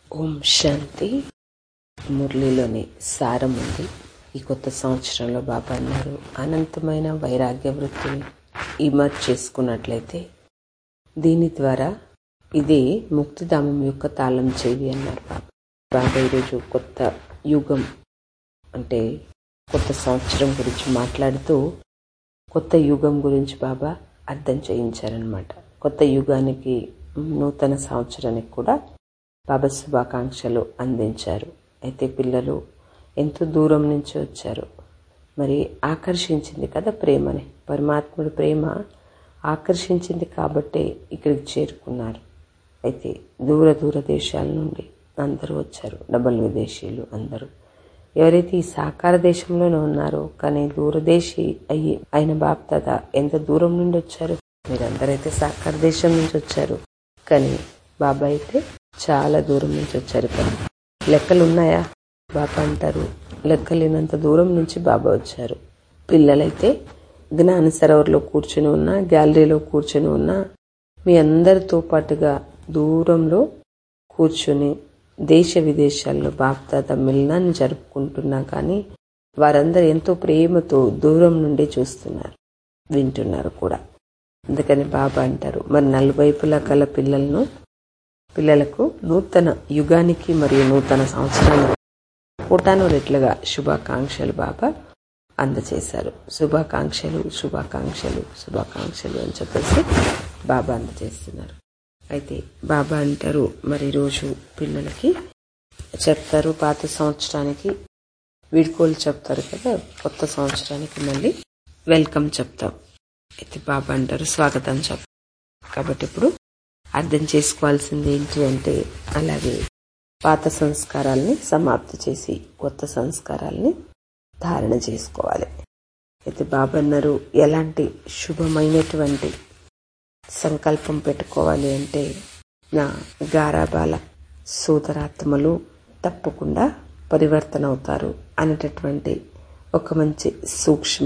ఓం శాంతి. మురళిలోని సారం ఉంది. ఈ కొత్త సంవత్సరంలో బాబా అన్నారు, అనంతమైన వైరాగ్య వృత్తిని ఇమర్జ్ చేసుకున్నట్లయితే దీని ద్వారా ఇదే ముక్తిధామం యొక్క తాళం చెవి అన్నారు బాబా. ఈరోజు కొత్త యుగం అంటే కొత్త సంవత్సరం గురించి మాట్లాడుతూ కొత్త యుగం గురించి బాబా అర్థం చేయించారనమాట. కొత్త యుగానికి, నూతన సంవత్సరానికి కూడా బాబా శుభాకాంక్షలు అందించారు. అయితే పిల్లలు ఎంతో దూరం నుంచి వచ్చారు. మరి ఆకర్షించింది కదా ప్రేమని, పరమాత్ముడి ప్రేమ ఆకర్షించింది కాబట్టే ఇక్కడికి చేరుకున్నారు. అయితే దూర దేశాల నుండి అందరూ వచ్చారు, డబల్ విదేశీయులు అందరూ. ఎవరైతే ఈ సాకార దేశంలోనే ఉన్నారో కానీ దూరదేశీ అయిన బాప్దాద ఎంత దూరం నుండి వచ్చారు. మీరందరైతే సాకార దేశం నుంచి వచ్చారు, కానీ బాబా అయితే చాలా దూరం నుంచి వచ్చారు కదా. లెక్కలు ఉన్నాయా? బాబా అంటారు, లెక్కలేనంత దూరం నుంచి బాబా వచ్చారు. పిల్లలైతే జ్ఞాన సరోవర్లో కూర్చొని ఉన్నా, గ్యాలరీలో కూర్చొని ఉన్నా, మీ అందరితో పాటుగా దూరంలో కూర్చొని దేశ విదేశాల్లో బాప్దాద మిలనాన్ని జరుపుకుంటున్నా కానీ వారందరూ ఎంతో ప్రేమతో దూరం నుండి చూస్తున్నారు, వింటున్నారు కూడా. అందుకని బాబా అంటారు, మరి నలువైపులా కల పిల్లలకు నూతన యుగానికి మరియు నూతన సంవత్సరానికి కోటాను రెట్లుగా శుభాకాంక్షలు బాబా అందజేశారు. శుభాకాంక్షలు శుభాకాంక్షలు శుభాకాంక్షలు అని చెప్పేసి బాబా అందజేస్తున్నారు. అయితే బాబా అంటారు, మరి రోజు పిల్లలకి చెప్తారు, పాత సంవత్సరానికి వీడ్కోలు చెప్తారు కదా, కొత్త సంవత్సరానికి మళ్ళీ వెల్కమ్ చెప్తాం. అయితే బాబా అంటారు, స్వాగతం చెప్తాం. కాబట్టి ఇప్పుడు అర్థం చేసుకోవాల్సింది ఏంటి అంటే, అలాగే పాత సంస్కారాల్ని సమాప్తి చేసి కొత్త సంస్కారాల్ని ధారణ చేసుకోవాలి. అయితే బాబా అన్నారు, ఎలాంటి శుభమైనటువంటి సంకల్పం పెట్టుకోవాలి అంటే, నా గారాబాల సోదరాత్మలు తప్పకుండా పరివర్తన అవుతారు అనేటటువంటి ఒక మంచి సూక్ష్మ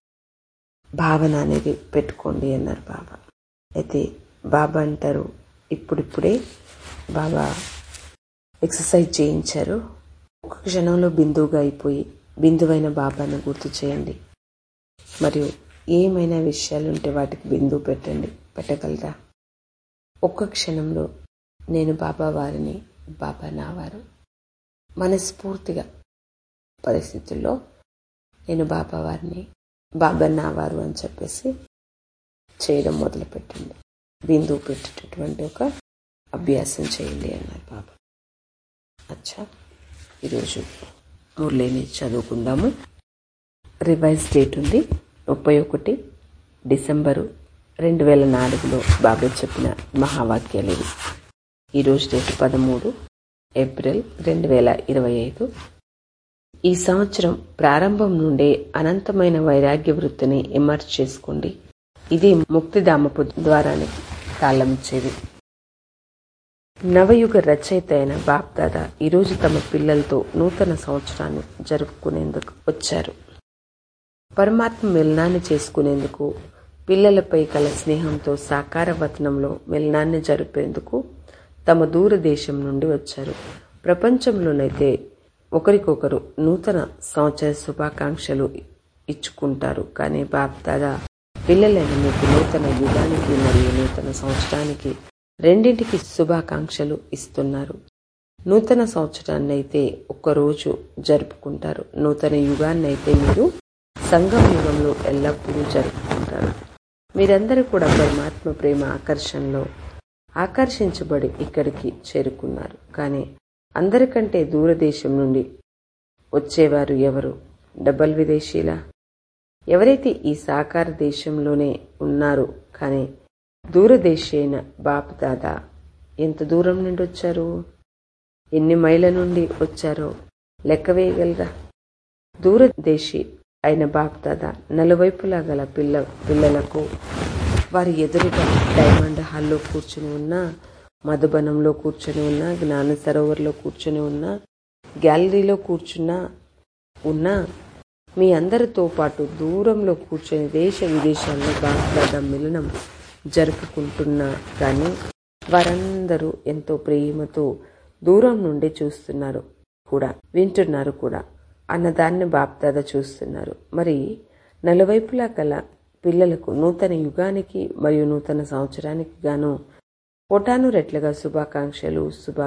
భావన అనేది పెట్టుకోండి అన్నారు బాబా. అయితే బాబా అంటారు, ఇప్పుడిప్పుడే బాబా ఎక్సర్సైజ్ చేయించారు. ఒక క్షణంలో బిందువుగా అయిపోయి బిందువైన బాబాను గుర్తు చేయండి. మరియు ఏమైనా విషయాలు ఉంటే వాటికి బిందువు పెట్టగలరా? ఒక్క క్షణంలో నేను బాబా వారిని, బాబా నా వారు, మనస్ఫూర్తిగా పరిస్థితుల్లో నేను బాబా వారిని, బాబా నా వారు అని చెప్పేసి చేయడం మొదలుపెట్టండి. బిందువు పెట్టేటటువంటి ఒక అభ్యాసం చేయండి అన్నారు బాబా. అచ్చా, ఈరోజు మురళిని చదువుకుందాము. రివైజ్ డేట్ ఉంది 31 డిసెంబరు 2004లో బాబా చెప్పిన మహావాక్యాలు ఇవి. ఈరోజు డేట్ 13 ఏప్రిల్ 2025. ఈ సంవత్సరం ప్రారంభం నుండే అనంతమైన వైరాగ్య వృత్తిని ఇమర్జ్ చేసుకోండి. ఇది ముక్తిధామపు ద్వారానికి తాళమిచ్చేది. నవయుగ రచయిత అయిన బాప్దాద ఈరోజు తమ పిల్లలతో నూతన సంవత్సరాన్ని జరుపుకునేందుకు వచ్చారు. పరమాత్మ మిలనాన్ని చేసుకునేందుకు, పిల్లలపై కల స్నేహంతో సాకార వతనంలో మిలనాన్ని జరిపేందుకు తమ దూరదేశం నుండి వచ్చారు. ప్రపంచంలోనైతే ఒకరికొకరు నూతన సంవత్సర శుభాకాంక్షలు ఇచ్చుకుంటారు, కానీ బాప్దాద పిల్లలైన మీకు నూతన యుగానికి మరియు నూతన సంవత్సరానికి రెండింటికి శుభాకాంక్షలు ఇస్తున్నారు. నూతన సంవత్సరాన్ని అయితే ఒక్కరోజు జరుపుకుంటారు, నూతన యుగాన్ని అయితే మీరు సంగమ యుగంలో ఎల్లప్పుడూ జరుపుకుంటారు. మీరందరూ కూడా పరమాత్మ ప్రేమ ఆకర్షణలో ఆకర్షించబడి ఇక్కడికి చేరుకున్నారు. కానీ అందరికంటే దూరదేశం నుండి వచ్చేవారు ఎవరు? డబల్ విదేశీలా? ఎవరైతే ఈ సాకార దేశంలోనే ఉన్నారు కానీ దూరదేశీ అయిన బాప్దాద ఎంత దూరం నుండి వచ్చారు, ఎన్ని మైళ్ళ నుండి వచ్చారో లెక్క వేయగలరా? దూరదేశీ అయిన బాప్దాద నలువైపులా గల పిల్లలకు వారి ఎదురుగా డైమండ్ హాల్లో కూర్చుని ఉన్నా, మధుబనంలో కూర్చొని ఉన్నా, జ్ఞాన సరోవర్లో కూర్చొని ఉన్నా, గ్యాలరీలో ఉన్నా మీ అందరితో పాటు దూరంలో కూర్చొని దేశ విదేశాల్లో బాప్దాద మిలనం జరుపుకుంటున్నా కానీ వారందరూ ఎంతో ప్రేమతో దూరం నుండి చూస్తున్నారు కూడా, వింటున్నారు కూడా అన్నదాన్ని బాప్దాదా చూస్తున్నారు. మరి నలువైపులా గల పిల్లలకు నూతన యుగానికి మరియు నూతన సంవత్సరానికి గాను కోటాను రెట్లుగా శుభాకాంక్షలు.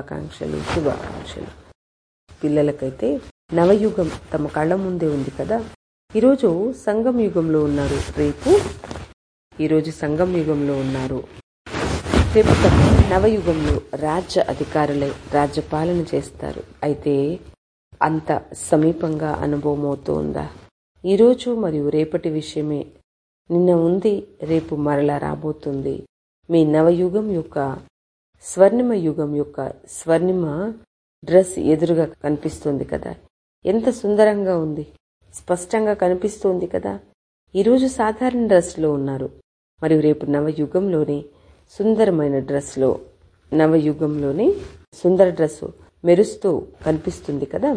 పిల్లలకైతే నవయుగం తమ కళ్ళ ముందే ఉంది కదా. ఈరోజు సంగం యుగంలో ఉన్నారు, ఈరోజు సంగం యుగంలో ఉన్నారు, రేపు తమ నవయుగంలో రాజ్య అధికారులై రాజ్య పాలన చేస్తారు. అయితే అంత సమీపంగా అనుభవం అవుతూ ఉందా? ఈరోజు మరియు రేపటి విషయమే. నిన్న ఉంది, రేపు మరలా రాబోతుంది. మీ నవయుగం యొక్క స్వర్ణిమ యుగం యొక్క స్వర్ణిమ డ్రెస్ ఎదురుగా కనిపిస్తుంది కదా. ఎంత సుందరంగా ఉంది, స్పష్టంగా కనిపిస్తుంది కదా. ఈరోజు సాధారణ డ్రెస్లో ఉన్నారు, మరియు రేపు నవయుగంలోని సుందరమైన డ్రెస్లో, నవయుగంలోని సుందర డ్రెస్సు మెరుస్తూ కనిపిస్తుంది కదా.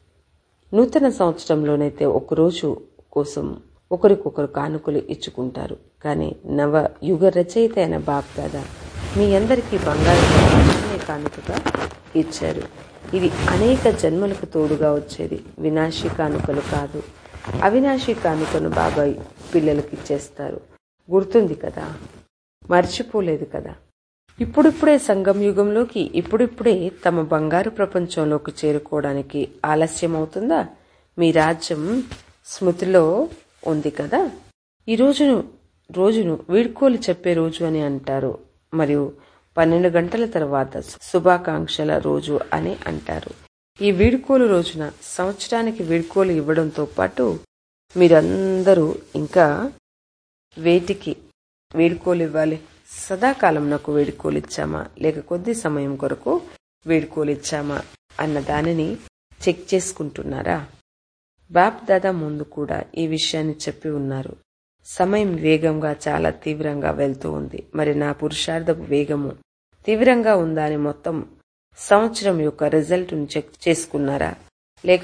నూతన సంవత్సరంలోనైతే ఒకరోజు కోసం ఒకరికొకరు కానుకలు ఇచ్చుకుంటారు. కానీ నవ యుగ రచయిత అయిన బాప్దాదా మీ అందరికీ బంగారు కానుకగా ఇచ్చారు. ఇది అనేక జన్మలకు తోడుగా వచ్చేది. వినాశీ కానుకలు కాదు, అవినాశీ కానుకను బాబాయ్ పిల్లలకి ఇచ్చేస్తారు. గుర్తుంది కదా, మర్చిపోలేదు కదా. ఇప్పుడిప్పుడే సంగం యుగంలోకి, ఇప్పుడిప్పుడే తమ బంగారు ప్రపంచంలోకి చేరుకోవడానికి ఆలస్యం అవుతుందా? మీ రాజ్యం స్మృతిలో ఉంది కదా. ఈ రోజును వీడ్కోలు చెప్పే రోజు అని అంటారు, మరియు 12 గంటల తర్వాత శుభాకాంక్షల రోజు అని అంటారు. ఈ వీడ్కోలు రోజున సంవత్సరానికి వీడ్కోలు ఇవ్వడంతో పాటు మీరందరూ ఇంకా వేటికి వీడ్కోలు ఇవ్వాలి? సదాకాలం నాకు వీడ్కోలు ఇచ్చామా, లేక కొద్ది సమయం కొరకు వీడ్కోలు ఇచ్చామా అన్న దానిని చెక్ చేసుకుంటున్నారా? బాప్ దాదా ముందు కూడా ఈ విషయాన్ని చెప్పి ఉన్నారు. సమయం వేగంగా చాలా తీవ్రంగా వెళ్తూ ఉంది. మరి నా పురుషార్థపు వేగము తీవ్రంగా ఉందా అని మొత్తం సంవత్సరం యొక్క రిజల్ట్ను చెక్ చేసుకున్నారా? లేక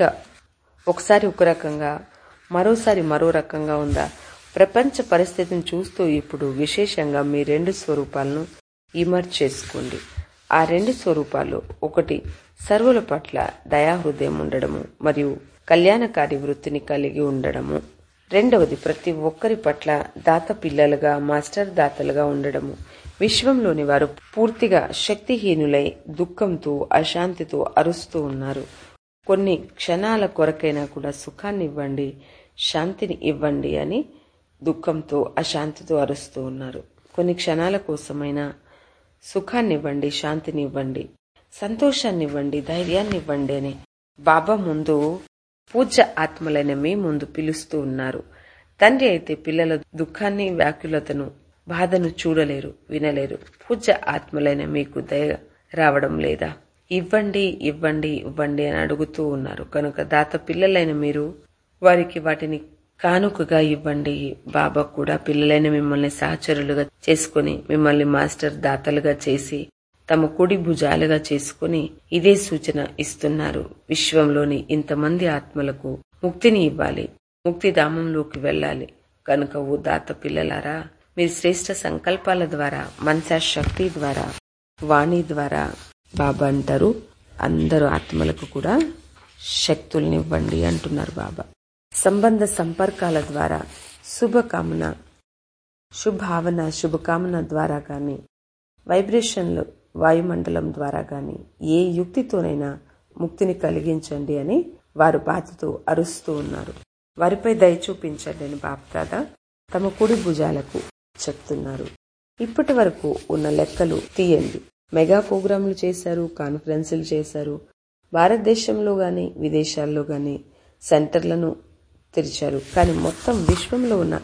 ఒకసారి ఒక రకంగా, మరోసారి మరో రకంగా ఉందా? ప్రపంచ పరిస్థితిని చూస్తూ ఇప్పుడు విశేషంగా మీ 2 స్వరూపాలను ఇమర్జ్ చేసుకోండి. ఆ 2 స్వరూపాలు, ఒకటి సర్వుల పట్ల దయాహృదయం ఉండడము మరియు కళ్యాణకారి వృత్తిని కలిగి ఉండడము, రెండవది ప్రతి ఒక్కరి పట్ల దాత పిల్లలుగా, మాస్టర్ దాతలుగా ఉండడము. విశ్వంలోని వారు పూర్తిగా శక్తిహీనులై దుఃఖంతో, అశాంతితో అరుస్తూ ఉన్నారు. కొన్ని క్షణాల కొరకైనా కూడా సుఖాన్ని ఇవ్వండి, శాంతిని ఇవ్వండి అని దుఃఖంతో, అశాంతితో అరుస్తూ ఉన్నారు. కొన్ని క్షణాల కోసమైనా సుఖాన్ని ఇవ్వండి, శాంతిని ఇవ్వండి, సంతోషాన్ని ఇవ్వండి, ధైర్యాన్ని ఇవ్వండి అని బాబా ముందు, పూజ్య ఆత్మలైన మీ ముందు పిలుస్తూ ఉన్నారు. తండ్రి అయితే పిల్లల దుఃఖాన్ని, వ్యాకులతను, బాధను చూడలేరు, వినలేరు. పూజ్య ఆత్మలైన మీకు దయ రావడం లేదా? ఇవ్వండి, ఇవ్వండి, ఇవ్వండి అని అడుగుతూ ఉన్నారు. కనుక దాత పిల్లలైన మీరు వారికి వాటిని కానుకగా ఇవ్వండి. బాబా కూడా పిల్లలైన మిమ్మల్ని సహచరులుగా చేసుకుని, మిమ్మల్ని మాస్టర్ దాతలుగా చేసి, తమ కుడి భుజాలుగా చేసుకుని ఇదే సూచన ఇస్తున్నారు. విశ్వంలోని ఇంతమంది ఆత్మలకు ముక్తిని ఇవ్వాలి, ముక్తిధామంలోకి వెళ్ళాలి. కనుక ఓ దాత పిల్లలారా, మీరు శ్రేష్ఠ సంకల్పాల ద్వారా, మనసా శక్తి ద్వారా, వాణి ద్వారా, బాబా అంటారు, అందరూ ఆత్మలకు కూడా శక్తుల్ని ఇవ్వండి అంటున్నారు బాబా. సంబంధ సంపర్కాల ద్వారా, శుభకామన, శుభావన, శుభకామన ద్వారా కానీ, వైబ్రేషన్లు, వాయుమండలం ద్వారా గాని, ఏ యుక్తితోనైనా ముక్తిని కలిగించండి అని వారు బాధతో అరుస్తూ ఉన్నారు. వారిపై దయ చూపించండి అని బాప్దాదా తమ కుడి భుజాలకు చెప్తున్నారు. ఇప్పటి వరకు ఉన్న లెక్కలు తీయండి. మెగా ప్రోగ్రాంలు చేశారు, కాన్ఫరెన్సులు చేశారు, భారతదేశంలో గాని విదేశాల్లో గాని సెంటర్లను తెరిచారు. కానీ మొత్తం విశ్వంలో ఉన్న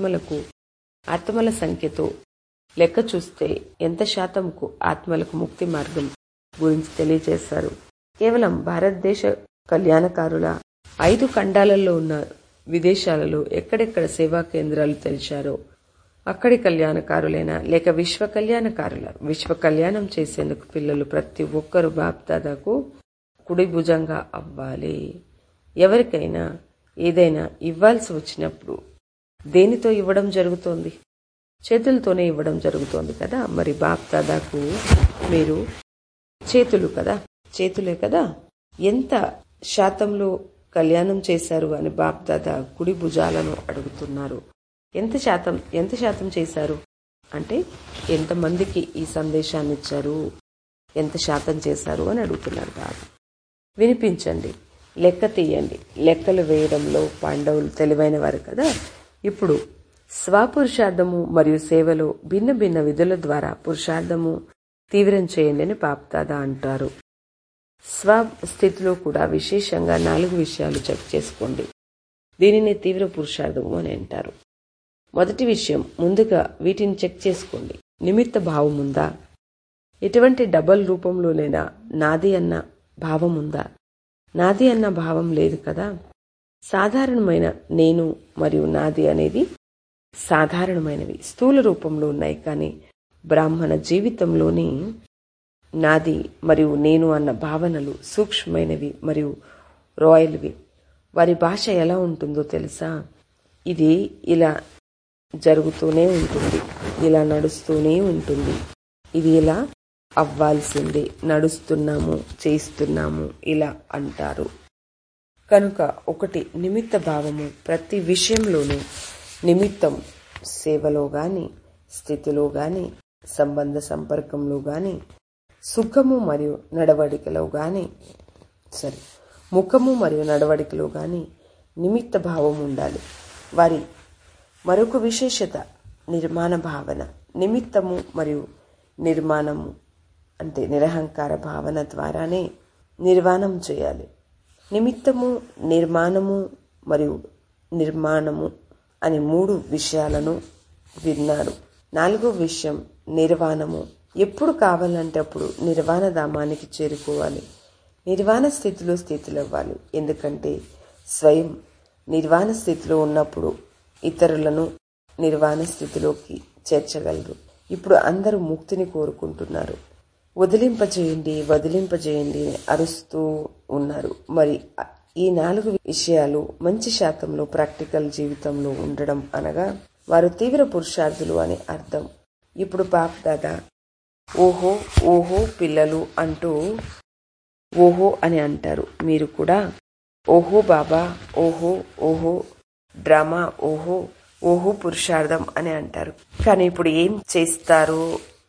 ఆత్మల సంఖ్యతో లెక్క చూస్తే ఎంత శాతంకు ఆత్మలకు ముక్తి మార్గం గురించి తెలియజేశారు. కేవలం భారతదేశ కళ్యాణకారుల 5 ఖండాలలో ఉన్న విదేశాలలో ఎక్కడెక్కడ సేవా కేంద్రాలు తెరిచారో అక్కడి కళ్యాణకారులైనా, లేక విశ్వ కళ్యాణం చేసేందుకు పిల్లలు ప్రతి ఒక్కరు బాప్దాదాకు కుడి భుజంగా అవ్వాలి. ఎవరికైనా ఏదైనా ఇవ్వాల్సి వచ్చినప్పుడు దేనితో ఇవ్వడం జరుగుతోంది? చేతులతోనే ఇవ్వడం జరుగుతోంది కదా. మరి బాప్దాదాకు మీరు చేతులు కదా, చేతులే కదా. ఎంత శాతంలో కళ్యాణం చేశారు అని బాప్దాదా కుడి భుజాలను అడుగుతున్నారు. ఎంత శాతం చేశారు అంటే ఎంతమందికి ఈ సందేశాన్ని ఇచ్చారు, ఎంత శాతం చేశారు అని అడుగుతున్నారు బాబు. వినిపించండి, లెక్క తీయండి. లెక్కలు వేయడంలో పాండవులు తెలివైన వారు కదా. ఇప్పుడు స్వపురుషార్థము మరియు సేవలో భిన్న భిన్న విధుల ద్వారా పురుషార్థము తీవ్రం చేయండి అని బాప్దాదా అంటారు. స్వస్థితిలో కూడా విశేషంగా 4 విషయాలు చెక్ చేసుకోండి. దీనిని తీవ్ర పురుషార్థము అని అంటారు. మొదటి విషయం, ముందుగా వీటిని చెక్ చేసుకోండి. నిమిత్త భావం ఉందా? ఎటువంటి డబల్ రూపంలోనైనా నాది అన్న భావం ఉందా? నాది అన్న భావం లేదు కదా. సాధారణమైన నేను మరియు నాది అనేది సాధారణమైనవి, స్థూల రూపంలో ఉన్నాయి. కానీ బ్రాహ్మణ జీవితంలోని నాది మరియు నేను అన్న భావనలు సూక్ష్మమైనవి మరియు రాయల్వి. వారి భాష ఎలా ఉంటుందో తెలుసా? ఇది ఇలా జరుగుతూనే ఉంటుంది, ఇలా నడుస్తూనే ఉంటుంది, ఇది ఇలా అవ్వాల్సిందే, నడుస్తున్నాము, చేస్తున్నాము ఇలా అంటారు. కనుక ఒకటి నిమిత్త భావము. ప్రతి విషయంలోనూ నిమిత్తం, సేవలో గాని, స్థితిలో గాని, సంబంధ సంపర్కంలో గాని, సుఖము మరియు నడవడికలో గాని, ముఖము మరియు నడవడికలో గాని నిమిత్త భావం ఉండాలి. వారి మరొక విశేషత నిర్మాణ భావన. నిమిత్తము మరియు నిర్మాణము అంటే నిరహంకార భావన ద్వారానే నిర్వాణం చేయాలి. నిమిత్తము, నిర్మాణము మరియు నిర్మాణము అని 3 విషయాలను విన్నారు. 4వ విషయం నిర్వాణము. ఎప్పుడు కావాలంటే అప్పుడు నిర్వాణ ధామానికి చేరుకోవాలి. నిర్వాణ స్థితిలో స్థితిలవ్వాలి. ఎందుకంటే స్వయం నిర్వాణ స్థితిలో ఉన్నప్పుడు ఇతరులను నిర్వాణ స్థితిలోకి చేర్చగలరు. ఇప్పుడు అందరూ ముక్తిని కోరుకుంటున్నారు. వదిలింపజేయండి, వదిలింపజేయండి అని అరుస్తూ ఉన్నారు. మరి ఈ 4 విషయాలు మంచి శాతంలో ప్రాక్టికల్ జీవితంలో ఉండడం అనగా వారు తీవ్ర పురుషార్థులు అని అర్థం. ఇప్పుడు బాప్ దాదా ఓహో ఓహో పిల్లలు అంటూ ఓహో అని అంటారు. మీరు కూడా ఓహో బాబా, ఓహో ఓహో డ్రామా, ఓహో ఓహో పురుషార్థం అని అంటారు. కానీ ఇప్పుడు ఏం చేస్తారో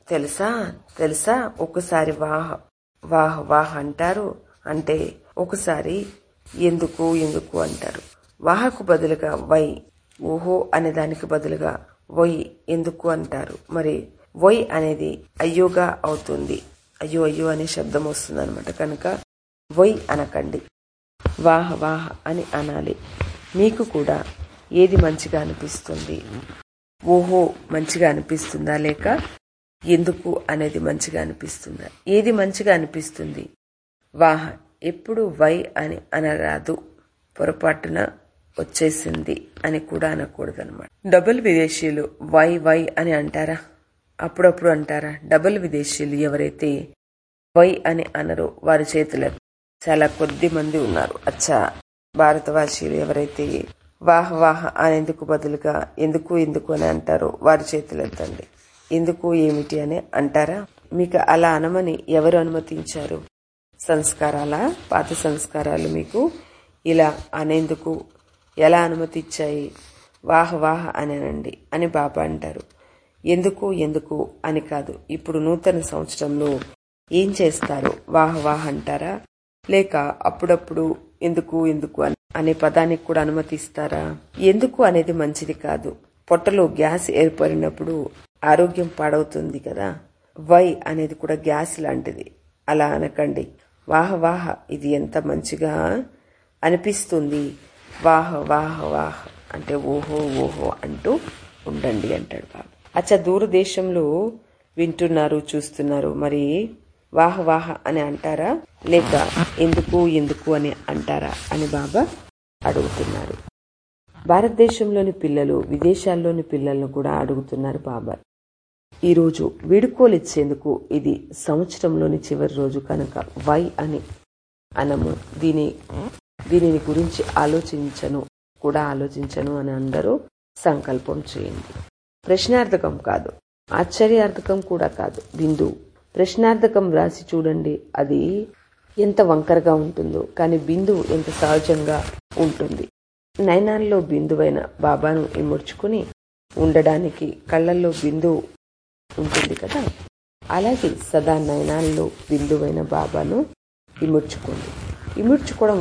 తెలుసా? ఒకసారి వాహ్ వాహ్ వాహ్ అంటారు, అంటే ఒకసారి ఎందుకు ఎందుకు అంటారు. వాహకు బదులుగా వై, ఓహో అనే దానికి బదులుగా వై ఎందుకు అంటారు. మరి వై అనేది అయ్యోగా అవుతుంది. అయ్యో అయ్యో అనే శబ్దం వస్తుంది అనమాట. కనుక వై అనకండి, వాహ వాహ అని అనాలి. మీకు కూడా ఏది మంచిగా అనిపిస్తుంది? ఓహో మంచిగా అనిపిస్తుందా, లేక ఎందుకు అనేది మంచిగా అనిపిస్తుందా? ఏది మంచిగా అనిపిస్తుంది? వాహ. ఎప్పుడు వై అని అనరాదు, పొరపాటున వచ్చేసింది అని కూడా అనకూడదు అనమాట. డబుల్ విదేశీయులు వై వై అని అంటారా? అప్పుడప్పుడు అంటారా? డబుల్ విదేశీయులు ఎవరైతే వై అని అనరో వారి చేతులు చాలా కొద్ది మంది ఉన్నారు. అచ్చా, భారతవాసీలు ఎవరైతే వాహ వాహ అనేందుకు బదులుగా ఎందుకు ఎందుకు అని అంటారో వారి చేతులు ఎత్తండి. ఎందుకు ఏమిటి అని అంటారా? మీకు అలా అనమని ఎవరు అనుమతించారు? సంస్కారాలా? పాత సంస్కారాలు మీకు ఇలా అనేందుకు ఎలా అనుమతిచ్చాయి? వాహ వాహ అనండి అని బాబా అంటారు. ఎందుకు ఎందుకు అని కాదు. ఇప్పుడు నూతన సంవత్సరంలో ఏం చేస్తారు? వాహ వాహ అంటారా, లేక అప్పుడప్పుడు ఎందుకు ఎందుకు అనే పదానికి కూడా అనుమతిస్తారా? ఎందుకు అనేది మంచిది కాదు. పొట్టలో గ్యాస్ ఏర్పడినప్పుడు ఆరోగ్యం పాడవుతుంది కదా. వై అనేది కూడా గ్యాస్ లాంటిది, అలా అనకండి. వాహ వాహ ఇది ఎంత మంచిగా అనిపిస్తుంది, వాహ వాహ వాహ అంటే ఓహో ఓహో అంటూ ఉండండి అంటాడు బాబా. అచ్చా, దూరదేశంలో వింటున్నారు, చూస్తున్నారు, మరి వాహ వాహ అని అంటారా, లేక ఎందుకు ఎందుకు అని అంటారా అని బాబా అడుగుతున్నారు. భారతదేశంలోని పిల్లలు, విదేశాల్లోని పిల్లలను కూడా అడుగుతున్నారు బాబా. ఈరోజు వీడుకోలిచ్చేందుకు ఇది సంవత్సరంలోని చివరి రోజు కనుక వై అని అనము. దీనిని గురించి ఆలోచించను అని అందరూ సంకల్పం చేయండి. ప్రశ్నార్థకం కాదు, ఆశ్చర్యార్థకం కూడా కాదు. బిందు ప్రశ్నార్థకం రాసి చూడండి. అది ఎంత వంకరగా ఉంటుందో, కానీ బిందువు ఎంత సహజంగా ఉంటుంది. నయనాల్లో బిందువైన బాబాను ఇముడ్చుకుని ఉండడానికి కళ్ళల్లో బిందువు ఉంటుంది కదా, అలాగే సదా నయనాల్లో బిందువైన బాబాను ఇముడ్చుకోండి. ఇముడ్చుకోవడం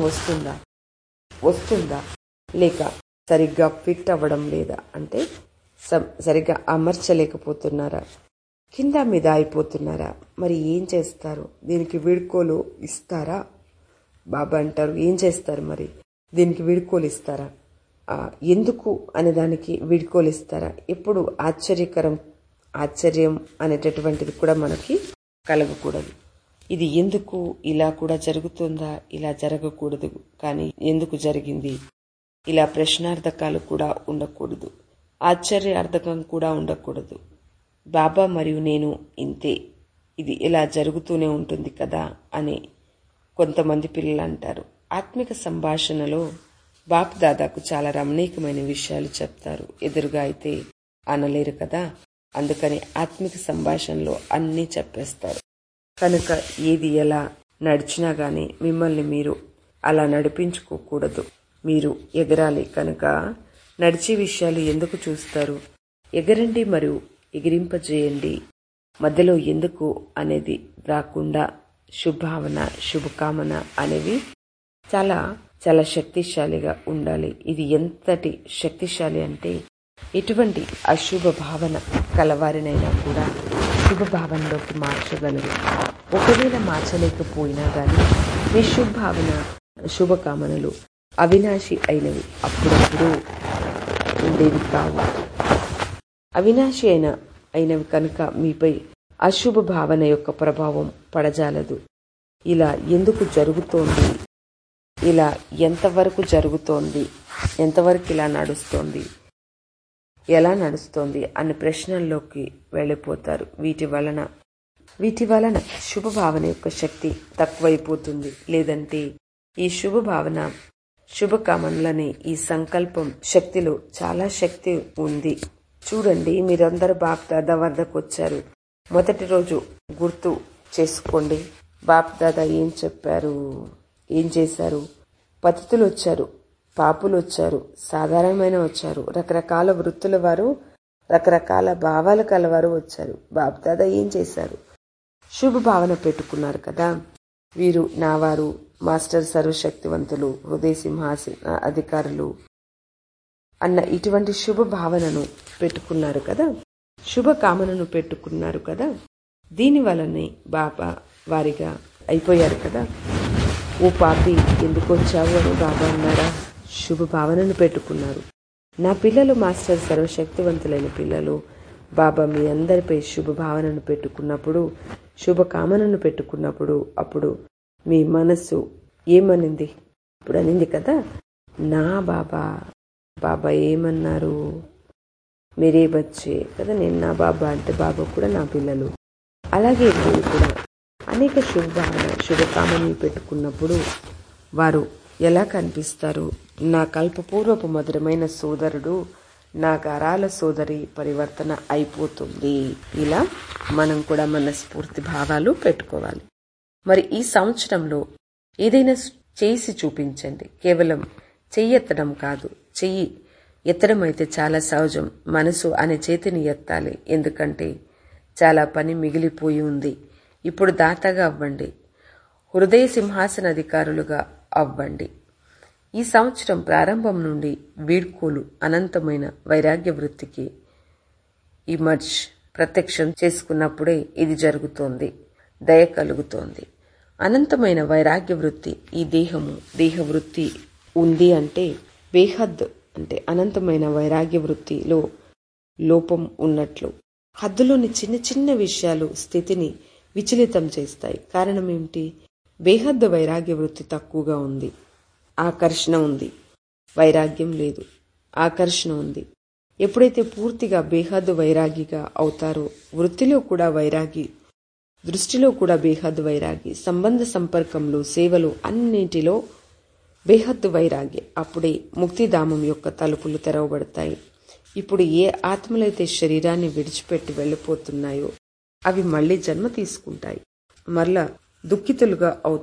వస్తుందా లేక సరిగ్గా ఫిట్ అవ్వడం లేదా, అంటే సరిగ్గా అమర్చలేకపోతున్నారా, కింద మీద అయిపోతున్నారా? మరి ఏం చేస్తారు? దీనికి వీడ్కోలు ఇస్తారా? బాబా అంటారు, ఏం చేస్తారు మరి? దీనికి వీడ్కోలు ఇస్తారా? ఎందుకు అనే దానికి వీడ్కోలు ఇస్తారా? ఎప్పుడు ఆశ్చర్యం అనేటటువంటిది కూడా మనకి కలగకూడదు. ఇది ఎందుకు ఇలా కూడా జరుగుతుందా, ఇలా జరగకూడదు, కానీ ఎందుకు జరిగింది, ఇలా ప్రశ్నార్థకాలు కూడా ఉండకూడదు, ఆశ్చర్యార్థకం కూడా ఉండకూడదు. బాబా మరియు నేను ఇంతే, ఇది ఇలా జరుగుతూనే ఉంటుంది కదా అని కొంతమంది పిల్లలు అంటారు. ఆత్మిక సంభాషణలో బాప్ దాదాకు చాలా రమణీయమైన విషయాలు చెప్తారు. ఎదురుగా అయితే అనలేరు కదా, అందుకని ఆత్మిక సంభాషణలో అన్నీ చెప్పేస్తారు. కనుక ఏది ఎలా నడిచినా గాని మిమ్మల్ని మీరు అలా నడిపించుకోకూడదు, మీరు ఎగరాలి. కనుక నడిచే విషయాలు ఎందుకు చూస్తారు? ఎగరండి మరియు ఎగిరింపజేయండి. మధ్యలో ఎందుకు అనేది రాకుండా శుభావన, శుభకామన అనేవి చాలా చాలా శక్తిశాలిగా ఉండాలి. ఇది ఎంతటి శక్తిశాలి అంటే ఎటువంటి అశుభ భావన కలవారినైనా కూడా శుభ భావనలోకి మార్చగలరు. ఒకవేళ మార్చలేకపోయినా గాని మీ శుభావన, శుభకామనలు అవినాశి అయినవి, అప్పుడప్పుడు ఉండేవి కావు. అవినాశి అయినవి కనుక మీపై అశుభ భావన యొక్క ప్రభావం పడజాలదు. ఇలా ఎందుకు జరుగుతోంది, ఇలా ఎంతవరకు జరుగుతోంది, ఎంతవరకు ఇలా నడుస్తోంది, ఎలా నడుస్తోంది అనే ప్రశ్నల్లోకి వెళ్ళిపోతారు. వీటి వలన శుభభావన యొక్క శక్తి తక్కువైపోతుంది. లేదంటే ఈ శుభభావన, శుభకామనలని, ఈ సంకల్పం శక్తిలో చాలా శక్తి ఉంది. చూడండి, మీరందరూ బాప్ దాదా వద్దకు వచ్చారు. మొదటి రోజు గుర్తు చేసుకోండి. బాప్ దాదా ఏం చెప్పారు, ఏం చేశారు? పతితులు వచ్చారు, పాపులు వచ్చారు, సాధారణమైన వచ్చారు, రకరకాల వృత్తుల వారు, రకరకాల భావాలు కలవారు వచ్చారు. బాప్ దాదా ఏం చేశారు? శుభ భావన పెట్టుకున్నారు కదా. వీరు నావారు, మాస్టర్ సర్వశక్తివంతులు, హృదయ సింహాసన అధికారులు అన్న ఇటువంటి శుభ భావనను పెట్టుకున్నారు కదా, శుభ కామనను పెట్టుకున్నారు కదా. దీని వలనే బాబా వారిగా అయిపోయారు కదా. ఓ పాపి ఎందుకు వచ్చావు అని బాబా అన్నారా? శుభ భావనను పెట్టుకున్నారు. నా పిల్లలు మాస్టర్ సర్వశక్తివంతులైన పిల్లలు, బాబా మీ అందరిపై శుభ భావనను పెట్టుకున్నప్పుడు, శుభకామనను పెట్టుకున్నప్పుడు, అప్పుడు మీ మనస్సు ఏమనింది? ఇప్పుడు అనింది కదా, నా బాబా. బాబా ఏమన్నారు? మీరే బచ్చే కదా. నేను నా బాబా అంటే బాబా కూడా నా పిల్లలు. అలాగే మీరు కూడా అనేక శుభభావన, శుభకామనలు పెట్టుకున్నప్పుడు వారు ఎలా కనిపిస్తారు? నా కల్పపూర్వపు మధురమైన సోదరుడు, నా గారాల సోదరి పరివర్తన అయిపోతుంది. ఇలా మనం కూడా మన స్ఫూర్తి భావాలు పెట్టుకోవాలి. మరి ఈ సంవత్సరంలో ఏదైనా చేసి చూపించండి. కేవలం చెయ్యెత్తడం కాదు, చెయ్యి ఎత్తడం అయితే చాలా సహజం. మనసు అనే చేతిని ఎత్తాలి, ఎందుకంటే చాలా పని మిగిలిపోయి ఉంది. ఇప్పుడు దాతగా అవ్వండి, హృదయ సింహాసన అధికారులుగా అవ్వండి. ఈ సంవత్సరం ప్రారంభం నుండి వీడ్కోలు అనంతమైన వైరాగ్య వృత్తికి ఇమర్జ్ ప్రత్యక్షం చేసుకున్నప్పుడే ఇది జరుగుతోంది. దయ కలుగుతోంది. అనంతమైన వైరాగ్య వృత్తి, ఈ దేహవృత్తి ఉంది అంటే బేహద్ అంటే అనంతమైన వైరాగ్య వృత్తిలో లోపం ఉన్నట్లు. హద్దులోని చిన్న చిన్న విషయాలు స్థితిని విచలితం చేస్తాయి. కారణం ఏమిటి? బేహద్దు వైరాగ్య వృత్తి తక్కువగా ఉంది. ఆకర్షణ ఉంది, వైరాగ్యం లేదు. ఆకర్షణ ఉంది. ఎప్పుడైతే పూర్తిగా బేహద్దు వైరాగిగా అవుతారో, వృత్తిలో కూడా వైరాగి, దృష్టిలో కూడా బేహద్దు వైరాగి, సంబంధ సంపర్కంలో, సేవలు అన్నింటిలో బేహద్దు వైరాగి. అప్పుడే ముక్తిధామం యొక్క తలుపులు తెరవబడతాయి. ఇప్పుడు ఏ ఆత్మలైతే శరీరాన్ని విడిచిపెట్టి వెళ్ళిపోతున్నాయో అవి మళ్లీ జన్మ తీసుకుంటాయి, మరలా దుఃఖితులుగా అవుతాయి.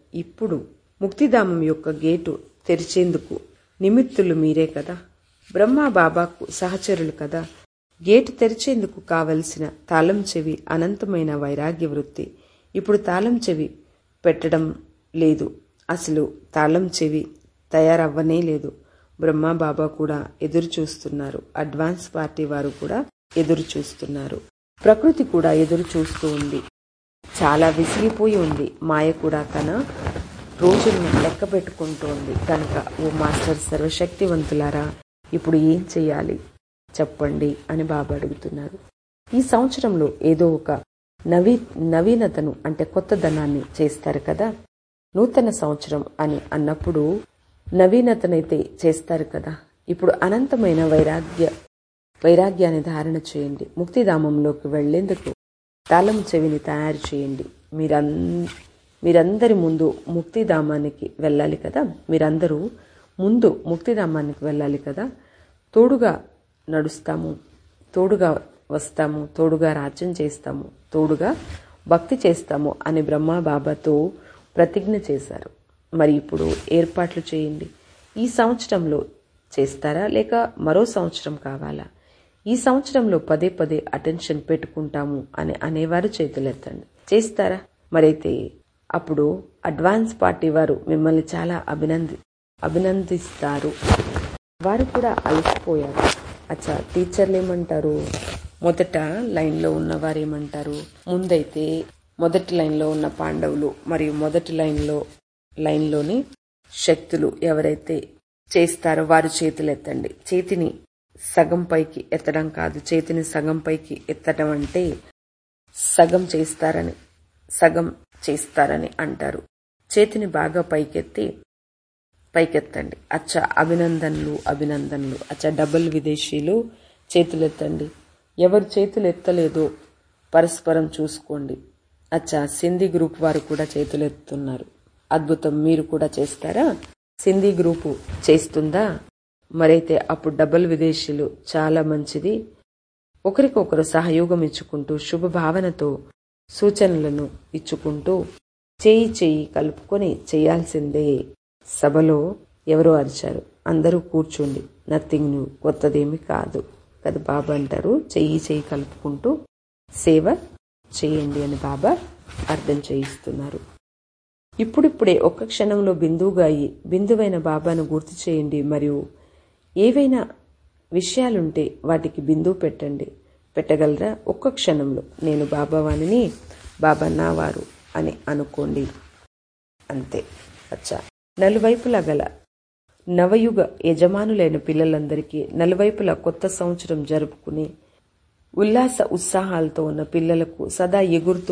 ఇప్పుడు ముక్తిధామం యొక్క గేటు తెరిచేందుకు నిమిత్తులు మీరే కదా. బ్రహ్మ బాబాకు సహచరులు కదా. గేటు తెరిచేందుకు కావలసిన తాళం చెవి అనంతమైన వైరాగ్య వృత్తి. ఇప్పుడు తాళం చెవి పెట్టడం లేదు, అసలు తాళం చెవి తయారవ్వనే లేదు. బ్రహ్మ బాబా కూడా ఎదురు చూస్తున్నారు. అడ్వాన్స్ పార్టీ వారు కూడా ఎదురు చూస్తున్నారు. ప్రకృతి కూడా ఎదురు చూస్తూ ఉంది. చాలా విసిగిపోయి ఉంది. మాయ కూడా తన రోజుల్ని లెక్క పెట్టుకుంటోంది. కనుక ఓ మాస్టర్ సర్వశక్తివంతులారా, ఇప్పుడు ఏం చెయ్యాలి చెప్పండి అని బాబా అడుగుతున్నారు. ఈ సంవత్సరంలో ఏదో ఒక నవీనతను అంటే కొత్తదనాన్ని చేస్తారు కదా. నూతన సంవత్సరం అని అన్నప్పుడు నవీనతనైతే చేస్తారు కదా. ఇప్పుడు అనంతమైన వైరాగ్యాన్ని ధారణ చేయండి. ముక్తిధామంలోకి వెళ్లేందుకు తాళం చెవిని తయారు చేయండి. మీరందరి ముందు ముక్తిధామానికి వెళ్ళాలి కదా. మీరందరూ ముందు ముక్తిధామానికి వెళ్ళాలి కదా. తోడుగా నడుస్తాము, తోడుగా వస్తాము, తోడుగా రాజ్యం చేస్తాము, తోడుగా భక్తి చేస్తాము అని బ్రహ్మ బాబాతో ప్రతిజ్ఞ చేశారు. మరి ఇప్పుడు ఏర్పాట్లు చేయండి. ఈ సంవత్సరంలో చేస్తారా లేక మరో సంవత్సరం కావాలా? ఈ సంవత్సరంలో పదే పదే అటెన్షన్ పెట్టుకుంటాము అని అనేవారు చేతులెత్తండి. చేస్తారా? మరైతే అప్పుడు అడ్వాన్స్ పార్టీ వారు మిమ్మల్ని చాలా అభినందిస్తారు. వారు కూడా అలసిపోయారు. అచ్చా, టీచర్లు ఏమంటారు? మొదట లైన్లో ఉన్న వారు ఏమంటారు? ముందైతే మొదటి లైన్లో ఉన్న పాండవులు మరియు మొదటి లైన్లోని శక్తులు ఎవరైతే చేస్తారో వారు చేతులెత్తండి. చేతిని సగం పైకి ఎత్తడం కాదు. చేతిని సగం పైకి ఎత్తడం అంటే సగం చేస్తారని అంటారు. చేతిని బాగా పైకెత్తండి. అచ్చా, అభినందనలు. అచ్చా, డబుల్ విదేశీలు చేతులెత్తండి. ఎవరు చేతులు ఎత్తలేదో పరస్పరం చూసుకోండి. అచ్చా, సింధీ గ్రూప్ వారు కూడా చేతులెత్తున్నారు. అద్భుతం. మీరు కూడా చేస్తారా? సింధీ గ్రూపు చేస్తుందా? మరైతే అప్పుడు డబుల్ విదేశీలు చాలా మంచిది. ఒకరికొకరు సహయోగం ఇచ్చుకుంటూ శుభభావనతో సూచనలను ఇచ్చుకుంటూ చేయి కలుపుకొని చేయాల్సిందే. సభలో ఎవరో అరిచారు. అందరూ కూర్చోండి. నథింగ్ న్యూ, కొత్తదేమి కాదు కదా. బాబా అంటారు చెయ్యి కలుపుకుంటూ సేవ చేయండి అని బాబా అర్థం చేయిస్తున్నారు. ఇప్పుడిప్పుడే ఒక్క క్షణంలో బిందువైన బాబాను గుర్తు చేయండి. మరియు ఏవైనా విషయాలుంటే వాటికి బిందువు పెట్టగలరా? ఒక్క క్షణంలో నేను బాబావాణిని, బాబా నా వారు అని అనుకోండి. అంతే. అచ్చా, నలువైపులా గల నవయుగ యజమానులైన పిల్లలందరికీ, నలువైపులా కొత్త సంవత్సరం జరుపుకుని ఉల్లాస ఉత్సాహాలతో ఉన్న పిల్లలకు, సదా ఎగురుతూ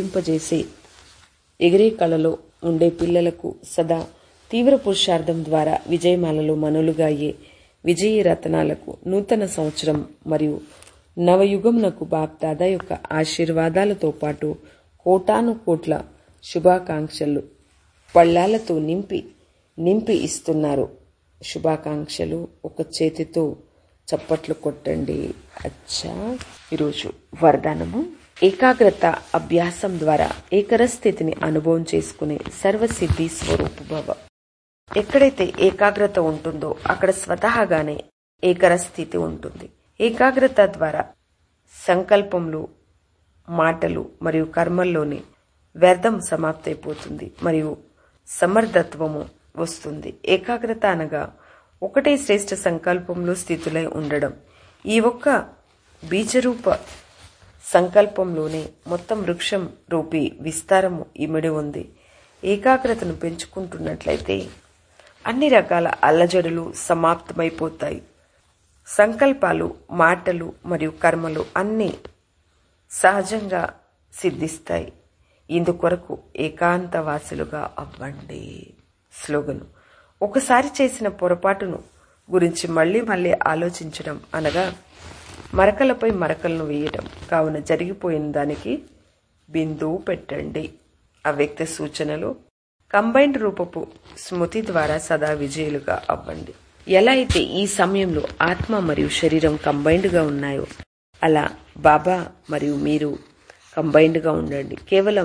ఎగిరే కళలో ఉండే పిల్లలకు, సదా తీవ్ర పురుషార్థం ద్వారా విజయమాలలో మనులుగా అయ్యే విజయీ రత్నాలకు నూతన సంవత్సరం మరియు నవయుగంనకు బాప్దాదా యొక్క ఆశీర్వాదాలతో పాటు కోటాను కోట్ల శుభాకాంక్షలు పళ్ళాలతో నింపి ఇస్తున్నారు. శుభాకాంక్షలు. ఒక చేతితో చప్పట్లు కొట్టండి. అచ్చా, ఈరోజు వరదానము. ఏకాగ్రత అభ్యాసం ద్వారా ఏకరస్థితిని అనుభవం చేసుకునే సర్వసిద్ధి స్వరూపభవ. ఎక్కడైతే ఏకాగ్రత ఉంటుందో అక్కడ స్వతహాగానే ఏకరస్థితి ఉంటుంది. ఏకాగ్రత ద్వారా సంకల్పంలో, మాటలు మరియు కర్మల్లోని వ్యర్థం సమాప్తైపోతుంది మరియు సమర్థత్వము వస్తుంది. ఏకాగ్రత అనగా ఒకటే శ్రేష్ఠ సంకల్పంలో స్థితులై ఉండడం. ఈ ఒక్క బీజరూప సంకల్పంలోనే మొత్తం వృక్షం రూపీ విస్తారము ఇమిడి ఉంది. ఏకాగ్రతను పెంచుకుంటున్నట్లయితే అన్ని రకాల అల్లజడులు సమాప్తమైపోతాయి. సంకల్పాలు, మాటలు మరియు కర్మలు అన్నీ సహజంగా సిద్ధిస్తాయి. ఇందుకొరకు ఏకాంతవాసులుగా అవ్వండి. స్లోగను. ఒకసారి చేసిన పొరపాటును గురించి మళ్ళీ ఆలోచించడం అనగా మరకలపై మరకలను వేయటం. కావున జరిగిపోయిన దానికి బిందువు పెట్టండి. అవ్యక్త సూచనలు కంబైన్డ్ రూపపు స్మృతి ద్వారా సదా విజయులుగా అవ్వండి. ఎలా అయితే ఈ సమయంలో ఆత్మ మరియు శరీరం కంబైన్డ్గా ఉన్నాయో అలా బాబా మరియు మీరు కంబైన్డ్గా ఉండండి. కేవలం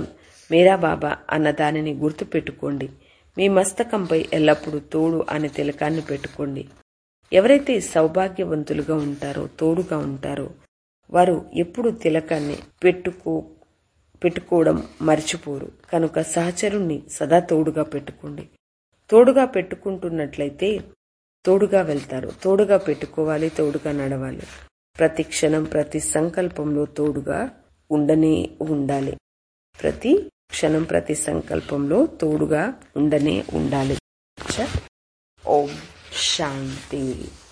మేరా బాబా అన్న దానిని గుర్తు పెట్టుకోండి. మీ మస్తకంపై ఎల్లప్పుడూ తోడు అనే తిలకాన్ని పెట్టుకోండి. ఎవరైతే సౌభాగ్యవంతులుగా ఉంటారో, తోడుగా ఉంటారో, వారు ఎప్పుడు తిలకాన్ని పెట్టుకోవడం మర్చిపోరు. కనుక సహచరుణ్ణి సదా తోడుగా పెట్టుకోండి. తోడుగా పెట్టుకుంటున్నట్లయితే తోడుగా వెళ్తారు. తోడుగా పెట్టుకోవాలి, తోడుగా నడవాలి. ప్రతి క్షణం, ప్రతి సంకల్పంలో తోడుగా ఉండనే ఉండాలి. ప్రతి క్షణం, ప్రతి సంకల్పంలో తోడుగా ఉండనే ఉండాలి. ఓం శాంతి.